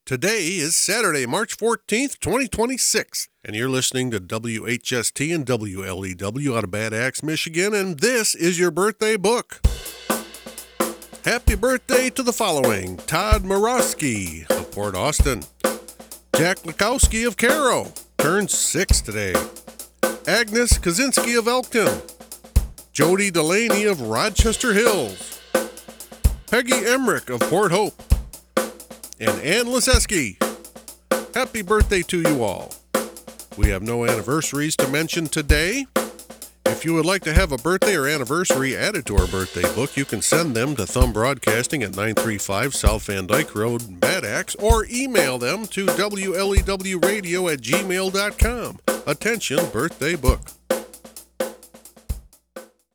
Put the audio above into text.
Today is Saturday, March 14th, 2026, and you're listening to WHST and WLEW out of Bad Axe, Michigan, and this is your birthday book. Happy birthday to the following: Todd Morosky of Port Austin. Jack Lukowski of Caro turns 6 today. Agnes Kaczynski of Elkton. Jody Delaney of Rochester Hills. Peggy Emmerich of Port Hope. And Ann Liseski. Happy birthday to you all. We have no anniversaries to mention today. If you would like to have a birthday or anniversary added to our birthday book, you can send them to Thumb Broadcasting at 935 South Van Dyke Road, Bad Axe, or email them to WLEWradio@gmail.com. Attention, birthday book.